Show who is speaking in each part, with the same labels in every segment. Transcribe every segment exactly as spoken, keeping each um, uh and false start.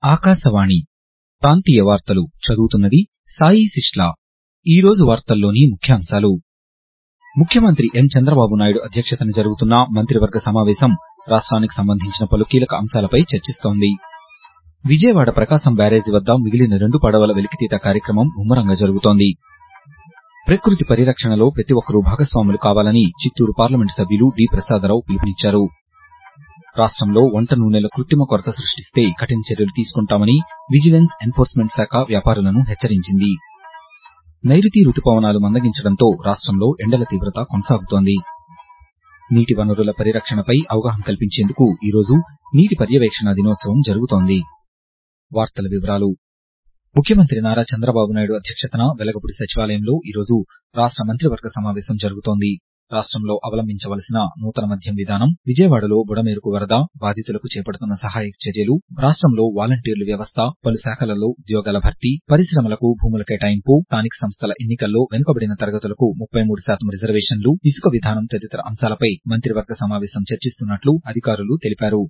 Speaker 1: ఆకాశవాణి ప్రాంతీయ వార్తలు చదువుతున్నది సాయి సిస్లా. ఈరోజు వార్తల్లోని ముఖ్యాంశాలు. ముఖ్యమంత్రి ఎన్ చంద్రబాబు నాయుడు అధ్యక్షతన జరుగుతున్న మంత్రివర్గ సమావేశం రాష్ట్రానికి సంబంధించిన పలు కీలక అంశాలపై చర్చిస్తోంది. విజయవాడ ప్రకాశం బ్యారేజీ వద్ద మిగిలిన రెండు పడవల వెలికితీత కార్యక్రమం ముమ్మరంగా జరుగుతోంది. ప్రకృతి పరిరక్షణలో ప్రతి ఒక్కరూ భాగస్వాములు కావాలని చిత్తూరు పార్లమెంటు సభ్యులు డి ప్రసాదరావు పిలుపునిచ్చారు. రాష్ట్రంలో వంట నూనెల కృత్రిమ కొరత సృష్టిస్తే కఠిన చర్యలు తీసుకుంటామని విజిలెన్స్ ఎన్ఫోర్స్మెంట్ శాఖ వ్యాపారులను హెచ్చరించింది. నైరుతి రుతుపవనాలు మందగించడంతో రాష్ట్రంలో ఎండల తీవ్రత కొనసాగుతోంది. నీటి వనరుల పరిరక్షణపై అవగాహన కల్పించేందుకు ఈరోజు నీటి పర్యవేక్షణ దినోత్సవం జరుగుతోంది. వార్తల వివరాలు. ముఖ్యమంత్రి నారా చంద్రబాబు నాయుడు అధ్యక్షతన వెలగపూడి సచివాలయంలో ఈరోజు రాష్ట మంత్రివర్గ సమావేశం జరుగుతోంది. రాష్ట్రంలో అవలంబించవలసిన నూతన మద్యం విధానం, విజయవాడలో బుడమేరుకు వరద బాధితులకు చేపడుతున్న సహాయక చర్యలు, రాష్ట్రంలో వాలంటీర్ల వ్యవస్థ, పలు శాఖలలో ఉద్యోగాల భర్తీ, పరిశ్రమలకు భూముల కేటాయింపు, స్థానిక సంస్థల ఎన్నికల్లో వెనుకబడిన తరగతులకు ముప్పై మూడు శాతం రిజర్వేషన్లు, ఇసుక విధానం తదితర అంశాలపై మంత్రివర్గ సమావేశం చర్చిస్తున్నట్లు అధికారులు తెలిపారు.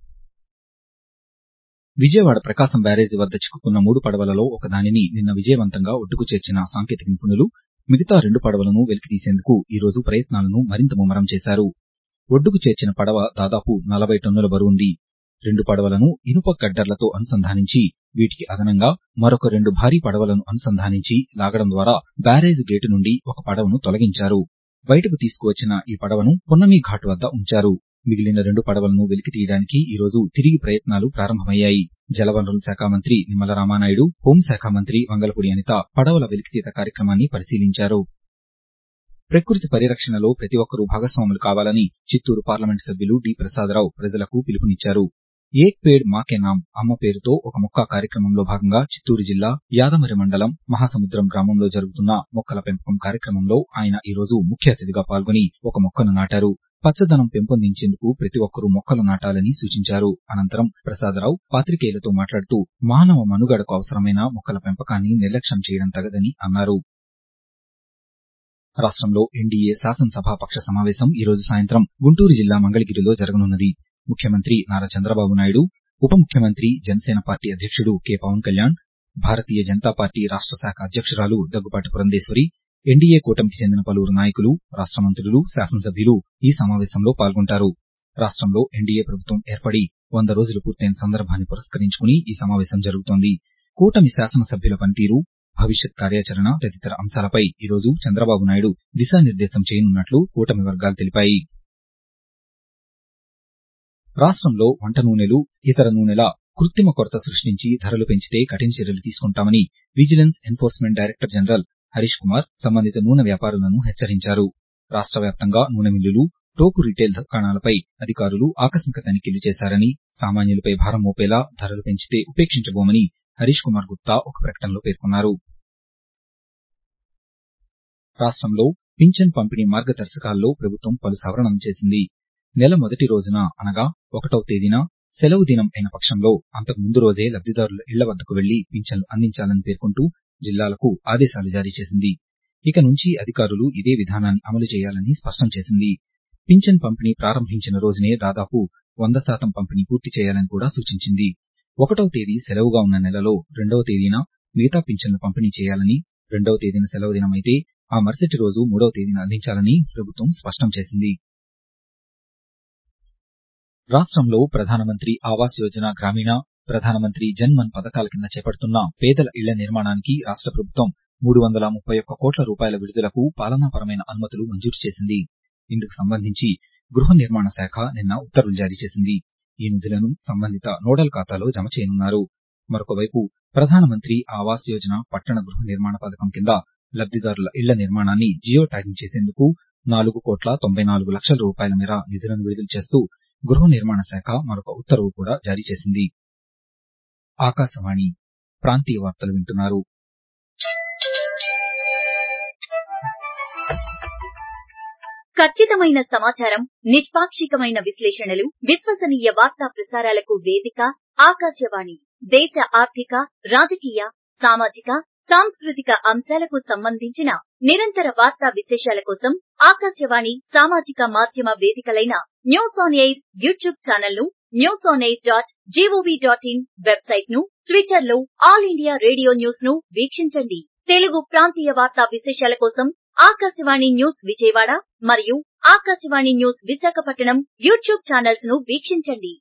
Speaker 1: విజయవాడ ప్రకాశం బ్యారేజీ వద్ద చిక్కుకున్న మూడు పడవలలో ఒకదానిని నిన్న విజయవంతంగా ఒడ్డుకు చేర్చిన సాంకేతిక నిపుణులు మిగతా రెండు పడవలను వెలికితీసేందుకు ఈరోజు ప్రయత్నాలను మరింత ముమ్మరం చేశారు. ఒడ్డుకు చేర్చిన పడవ దాదాపు నలభై టన్నుల బరువుంది. రెండు పడవలను ఇనుప గడ్డర్లతో అనుసంధానించి వీటికి అదనంగా మరొక రెండు భారీ పడవలను అనుసంధానించి లాగడం ద్వారా బ్యారేజీ గేటు నుండి ఒక పడవను తొలగించారు. బయటకు తీసుకువచ్చిన ఈ పడవను పున్నమి ఘాట్ వద్ద ఉంచారు. మిగిలిన రెండు పడవలను వెలికి తీయడానికి ఈరోజు తిరిగి ప్రయత్నాలు ప్రారంభమయ్యాయి. జలవనరుల శాఖ మంత్రి నిమ్మల రామానాయుడు, హోంశాఖ మంత్రి వంగలపూడి అనిత పడవల వెలికితీత కార్యక్రమాన్ని పరిశీలించారు. ప్రకృతి పరిరక్షణలో ప్రతి ఒక్కరూ భాగస్వాములు కావాలని చిత్తూరు పార్లమెంటు సభ్యులు డి ప్రసాదరావు ప్రజలకు పిలుపునిచ్చారు. ఏక్ పేడ్ మాకే నామ్ అమ్మ పేరుతో ఒక మొక్క కార్యక్రమంలో భాగంగా చిత్తూరు జిల్లా యాదమరి మండలం మహాసముద్రం గ్రామంలో జరుగుతున్న మొక్కల పెంపకం కార్యక్రమంలో ఆయన ఈరోజు ముఖ్య అతిథిగా పాల్గొని ఒక మొక్కను నాటారు. పచ్చదనం పెంపొందించేందుకు ప్రతి ఒక్కరూ మొక్కలు నాటాలని సూచించారు. అనంతరం ప్రసాదరావు పాత్రికేయులతో మాట్లాడుతూ మానవ మనుగడకు అవసరమైన మొక్కల పెంపకాన్ని నిర్లక్ష్యం చేయడం తగదని అన్నారు. రాష్ట్రంలో ఎన్డీఏ శాసనసభాపక్ష సమావేశం ఈరోజు సాయంత్రం గుంటూరు జిల్లా మంగళగిరిలో జరగనున్నది. ముఖ్యమంత్రి నారా చంద్రబాబు నాయుడు, ఉప ముఖ్యమంత్రి జనసేన పార్టీ అధ్యక్షుడు కె పవన్ కళ్యాణ్, భారతీయ జనతా పార్టీ రాష్ట్ర శాఖ అధ్యక్షురాలు దగ్గుబాటి పురంధేశ్వరి, ఎన్డీఏ కూటమికి చెందిన పలువురు నాయకులు, రాష్ట్ర మంత్రులు, శాసనసభ్యులు ఈ సమావేశంలో పాల్గొంటారు. రాష్ట్రంలో ఎన్డీఏ ప్రభుత్వం ఏర్పడి వంద రోజులు పూర్తయిన సందర్భాన్ని పురస్కరించుకుని ఈ సమావేశం జరుగుతోంది. కూటమి శాసనసభ్యుల పనితీరు, భవిష్యత్ కార్యాచరణ తదితర అంశాలపై ఈరోజు చంద్రబాబు నాయుడు దిశానిర్దేశం చేయనున్నట్లు కూటమి వర్గాలు తెలిపాయి. రాష్ట్రంలో వంట నూనెలు, ఇతర నూనెల కృత్రిమ కొరత సృష్టించి ధరలు పెంచితే కఠిన చర్యలు తీసుకుంటామని vigilance enforcement director general Harish Kumar సంబంధిత నూనె వ్యాపారులను హెచ్చరించారు. రాష్ట్ర వ్యాప్తంగా నూనె మిల్లులు, టోకు రిటైల్ దుకాణాలపై అధికారులు ఆకస్మిక తనిఖీలు చేశారని, సామాన్యులపై భారం మోపేలా ధరలు పెంచితే ఉపేక్షించబోమని హరీష్ కుమార్ గుప్తా ఒక ప్రకటనలో పేర్కొన్నారు. రాష్ట్రంలో పింఛన్ పంపిణీ మార్గదర్శకాల్లో ప్రభుత్వం పలు సవరణలు చేసింది. నెల మొదటి రోజున అనగా ఒకటవ తేదీన సెలవు దినం అయిన పక్షంలో అంతకు ముందు రోజే లబ్దిదారుల ఇళ్ల వద్దకు వెళ్లి పింఛన్లు అందించాలని పేర్కొంటూ జిల్లాలకు ఆదేశాలు జారీ చేసింది. ఇక నుంచి అధికారులు ఇదే విధానాన్ని అమలు చేయాలని స్పష్టం చేసింది. పింఛన్ పంపిణీ ప్రారంభించిన రోజునే దాదాపు వంద శాతం పంపిణీ పూర్తి చేయాలని కూడా సూచించింది. ఒకటవ తేదీ సెలవుగా ఉన్న నెలలో రెండవ తేదీన మిగతా పింఛన్లు పంపిణీ చేయాలని, రెండవ తేదీన సెలవు దినమైతే ఆ మరుసటి రోజు మూడవ తేదీన అందించాలని ప్రభుత్వం స్పష్టం చేసింది. రాష్ట్రంలో ప్రధానమంత్రి ఆవాస్ యోజన గ్రామీణ, ప్రధానమంత్రి జన్ మన్ పథకాల కింద చేపడుతున్న పేదల ఇళ్ల నిర్మాణానికి రాష్ట్ర ప్రభుత్వం మూడు వందల ముప్పై ఒక్క కోట్ల రూపాయల విడుదలకు పాలనాపరమైన అనుమతులు మంజూరు చేసింది. ఇందుకు సంబంధించి గృహ నిర్మాణ శాఖ నిన్న ఉత్తర్వులు జారీ చేసింది. ఈ నిధులను సంబంధిత నోడల్ ఖాతాలో జమ చేయనున్నారు. మరొకవైపు ప్రధానమంత్రి ఆవాస్ యోజన పట్టణ గృహ నిర్మాణ పథకం కింద లబ్దిదారుల ఇళ్ల నిర్మాణాన్ని జియో ట్యాగింగ్ చేసేందుకు నాలుగు కోట్ల తొంభై నాలుగు లక్షల రూపాయల మేర నిధులను విడుదల చేస్తూ గృహ నిర్మాణ శాఖ మరొక ఉత్తర్వు కూడా జారీ చేసింది. ఆకాశవాణి ప్రాంతీయ వార్తలు వింటున్నారు.
Speaker 2: ఖచ్చితమైన సమాచారం, నిష్పాక్షికమైన విశ్లేషణలు, విశ్వసనీయ వార్తా ప్రసారాలకు వేదిక ఆకాశవాణి. దేశ ఆర్థిక, రాజకీయ, సామాజిక, సాంస్కృతిక అంశాలకు సంబంధించిన నిరంతర వార్తా విశేషాల కోసం ఆకాశవాణి సామాజిక మాధ్యమ వేదికలైన news on air YouTube channel ను news on air dot GOV dot in website ను, ట్విట్టర్ లో ఆల్ ఇండియా రేడియో న్యూస్ ను వీక్షించండి. తెలుగు ప్రాంతీయ వార్తా విశేషాల కోసం ఆకాశవాణి న్యూస్ విజయవాడ మరియు Akashvani news Visakhapatnam YouTube channels ను వీక్షించండి.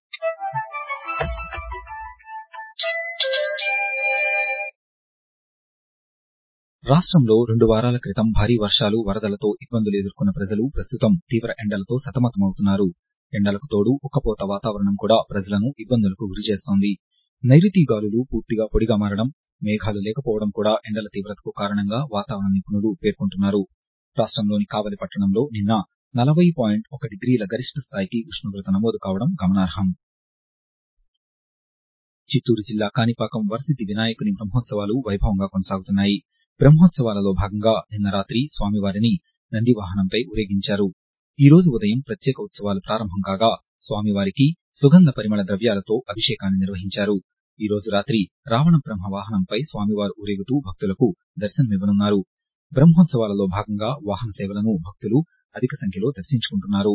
Speaker 1: రాష్ట్రంలో రెండు వారాల క్రితం భారీ వర్షాలు, వరదలతో ఇబ్బందులు ఎదుర్కొన్న ప్రజలు ప్రస్తుతం తీవ్ర ఎండలతో సతమతమవుతున్నారు. ఎండలకు తోడు ఉక్కపోత వాతావరణం కూడా ప్రజలను ఇబ్బందులకు గురిచేస్తోంది. నైరుతి గాలులు పూర్తిగా పొడిగా మారడం, మేఘాలు లేకపోవడం కూడా ఎండల తీవ్రతకు కారణంగా వాతావరణ నిపుణులు పేర్కొంటున్నారు. రాష్ట్రంలోని కావలి పట్టణంలో నిన్న నలభై పాయింట్ ఒక డిగ్రీల గరిష్ట స్థాయికి ఉష్ణోగ్రత నమోదు కావడం గమనార్హం. చిత్తూరు జిల్లా కాణిపాకం వరసిద్ది వినాయకుని బ్రహ్మోత్సవాలు వైభవంగా కొనసాగుతున్నాయి. బ్రహ్మోత్సవాలలో భాగంగా నిన్న రాత్రి స్వామివారిని నంది వాహనంపై ఊరేగించారు. ఈ రోజు ఉదయం ప్రత్యేక ఉత్సవాలు ప్రారంభం కాగా స్వామివారికి సుగంధ పరిమళ ద్రవ్యాలతో అభిషేకాన్ని నిర్వహించారు. ఈ రోజు రాత్రి రావణ బ్రహ్మ వాహనంపై స్వామివారు ఊరేగుతూ భక్తులకు దర్శనమివ్వనున్నారు. బ్రహ్మోత్సవాలలో భాగంగా వాహన సేవలను భక్తులు అధిక సంఖ్యలో దర్శించుకుంటున్నారు.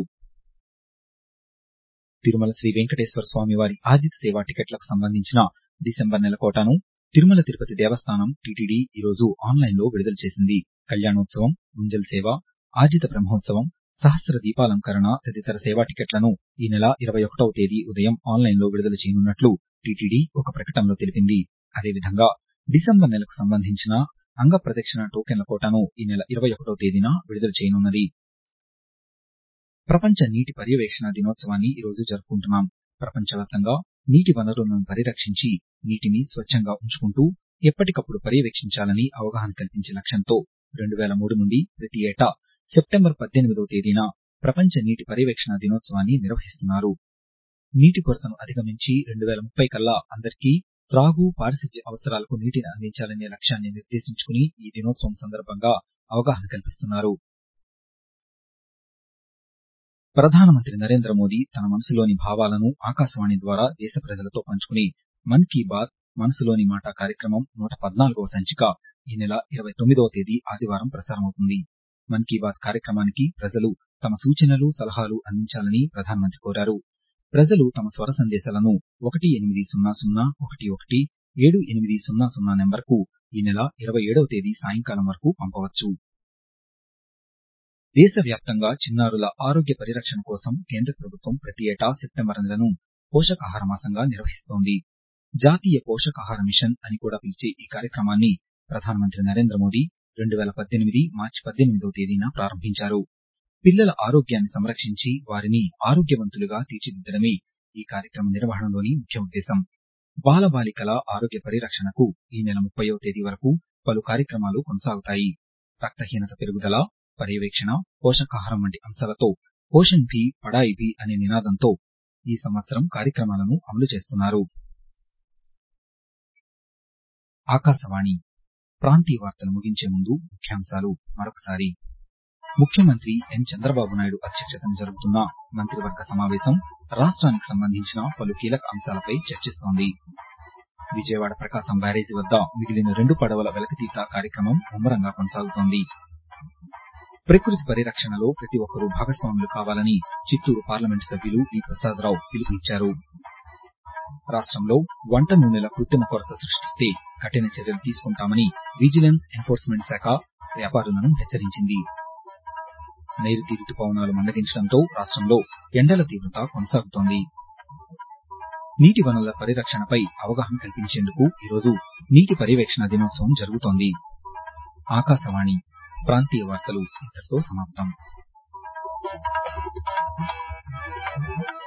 Speaker 1: తిరుమల శ్రీ వెంకటేశ్వర స్వామివారి ఆజిత సేవా టికెట్లకు సంబంధించిన డిసెంబర్ నెల కోటాను తిరుమల తిరుపతి దేవస్థానం టీటీడీ ఈ రోజు ఆన్లైన్ లో విడుదల చేసింది. కళ్యాణోత్సవం, గుంజల్ సేవ, ఆజిత బ్రహ్మోత్సవం, సహస్ర దీపాలంకరణ తదితర సేవా టికెట్లను ఈ నెల ఇరవై ఒకటవ తేదీ ఉదయం ఆన్లైన్ లో విడుదల చేయనున్నట్లు టీటీడీ ఒక ప్రకటనలో తెలిపింది. అదేవిధంగా డిసెంబర్ నెలకు సంబంధించిన అంగ ప్రదక్షిణ టోకెన్ల కోటాను ఈ నెల ఇరవై ఒకటవ తేదీన విడుదల చేయనున్నది. ప్రపంచ నీటి పర్యవేక్షణ దినోత్సవాన్ని ఈ రోజు జరుపుకుంటున్నాం. ప్రపంచవ్యాప్తంగా నీటి వనరులను పరిరక్షించి నీటిని స్వచ్ఛంగా ఉంచుకుంటూ ఎప్పటికప్పుడు పర్యవేక్షించాలని అవగాహన కల్పించే లక్ష్యంతో రెండు వేల మూడు నుండి ప్రతి ఏటా సెప్టెంబర్ పద్దెనిమిదవ తేదీన ప్రపంచ నీటి పర్యవేక్షణ దినోత్సవాన్ని నిర్వహిస్తున్నారు. నీటి కొరతను అధిగమించి రెండు వేల ముప్పై కల్లా అందరికీ త్రాగు, పారిశుధ్య అవసరాలకు నీటిని అందించాలనే లక్ష్యాన్ని నిర్దేశించుకుని ఈ దినోత్సవం సందర్భంగా అవగాహన కల్పిస్తున్నారు. ప్రధానమంత్రి నరేంద్ర మోదీ తన మనసులోని భావాలను ఆకాశవాణి ద్వారా దేశ ప్రజలతో పంచుకుని మన్ కీ బాత్ మనసులోని మాట కార్యక్రమం నూట పద్నాలుగవ సంచిక ఈ నెల ఇరవై తొమ్మిదవ తేదీ ఆదివారం ప్రసారమవుతుంది. మన్ కీ బాత్ కార్యక్రమానికి ప్రజలు తమ సూచనలు, సలహాలు అందించాలని ప్రధానమంత్రి కోరారు. ప్రజలు తమ స్వర సందేశాలను ఒకటి ఎనిమిది సున్నా సున్నా ఒకటి ఒకటి ఏడు ఎనిమిది సున్నా సున్నా నెంబర్కు ఈ నెల ఇరవై ఏడవ తేదీ సాయంకాలం వరకు పంపవచ్చు. దేశవ్యాప్తంగా చిన్నారుల ఆరోగ్య పరిరక్షణ కోసం కేంద్ర ప్రభుత్వం ప్రతి ఏటా సెప్టెంబర్ నెలను పోషకాహార మాసంగా నిర్వహిస్తోంది. జాతీయ పోషకాహార మిషన్ అని కూడా పిలిచే ఈ కార్యక్రమాన్ని ప్రధానమంత్రి నరేంద్ర మోదీ రెండు వేల పద్దెనిమిది మార్చి పద్దెనిమిదవ తేదీన ప్రారంభించారు. పిల్లల ఆరోగ్యాన్ని సంరక్షించి వారిని ఆరోగ్యవంతులుగా తీర్చిదిద్దడమే ఈ కార్యక్రమ నిర్వహణలోని ముఖ్య ఉద్దేశం. బాలబాలికల ఆరోగ్య పరిరక్షణకు ఈ నెల ముప్పైవ తేదీ వరకు పలు కార్యక్రమాలు కొనసాగుతాయి. రక్తహీనత పెరుగుదల, పర్యవేక్షణ, పోషకాహారం వంటి అంశాలతో పోషణ్ భీ పడాయి భీ అనే నినాదంతో ఈ సంవత్సరం కార్యక్రమాలను అమలు చేస్తున్నారు. ఆకాశవాణి ప్రాంతీయ వార్తలు ముగించే ముందు ముఖ్యాంశాలు మరొకసారి. ముఖ్యమంత్రి ఎన్ చంద్రబాబు నాయుడు అధ్యక్షతన జరుగుతున్న మంత్రివర్గ సమావేశం రాష్ట్రానికి సంబంధించిన పలు కీలక అంశాలపై చర్చిస్తోంది. విజయవాడ ప్రకాశం బ్యారేజీ వద్ద మిగిలిన రెండు పడవల వెలకితీత కార్యక్రమం ముమ్మరంగా కొనసాగుతోంది. ప్రకృతి పరిరక్షణలో ప్రతి ఒక్కరూ భాగస్వాములు కావాలని చిత్తూరు పార్లమెంటు సభ్యులు వి ప్రసాదరావు పిలుపునిచ్చారు. రాష్ట్రంలో వంట నూనెల కృత్రిమ కొరత సృష్టిస్తే కఠిన చర్యలు తీసుకుంటామని విజిలెన్స్ ఎన్ఫోర్స్మెంట్ శాఖ వ్యాపారులను హెచ్చరించింది. నైరుతి రుతుపవనాలు మందగించడంతో రాష్ట్రంలో ఎండల తీవ్రత కొనసాగుతోంది. నీటి వనరుల పరిరక్షణపై అవగాహన కల్పించేందుకు ఈరోజు నీటి పర్యవేక్షణ దినోత్సవం జరుగుతోంది. ఆకాశవాణి ప్రాంతీయ వార్తలు ఇంతటితో సమాప్తం.